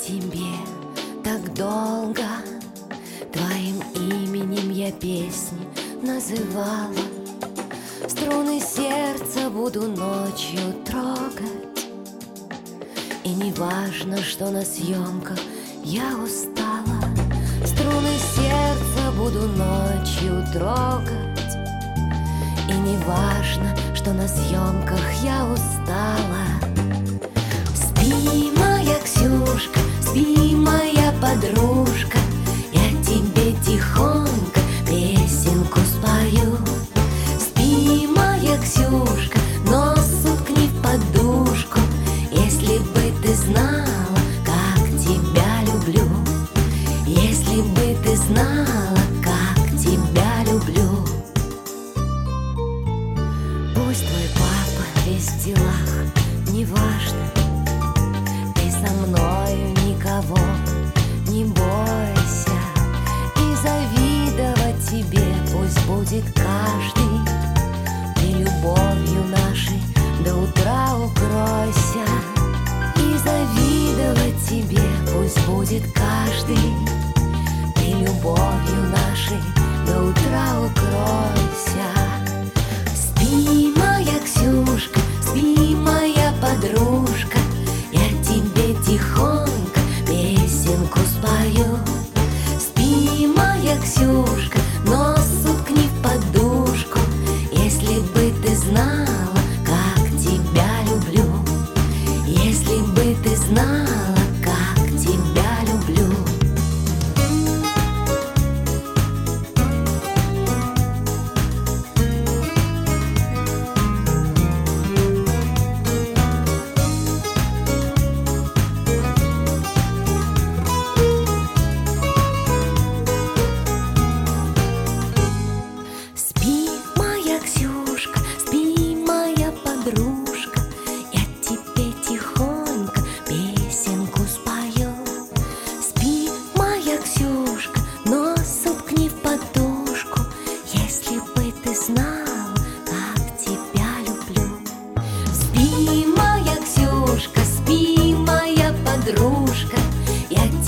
тебе так долго, твоим именем я песни называла. Струны сердца буду ночью трогать, и не важно, что на съемках я устала. Струны сердца буду ночью трогать, и не важно, что на съемках я устала. Спи, моя Ксюшка, спи, моя подружка, я тебе тихонько песенку спою. Спи, моя Ксюшка, нос уткни в подушку, если бы ты знала, как тебя люблю. Если бы ты знала, как тебя люблю. Пусть твой папа весь в делах, неважно, ты со мною никого не бойся. И завидовать тебе пусть будет каждый, ты любовью нашей до утра укройся. И завидовать тебе пусть будет каждый, ты любовью нашей до утра укройся. Спи, моя Ксюшка, спи, моя подружка, я тебе тихонько песенку спою. Спи, моя Ксюшка, нос уткни в подушку, если бы ты знала, как тебя люблю. Если бы ты знала, как тебя люблю. Спи, моя Ксюшка, спи, моя подружка, я тебе тихонько песенку спою. Спи, моя Ксюшка, нос уткни в подушку, если бы ты знала, как тебя люблю. Спи, моя Ксюшка, спи, моя подружка, я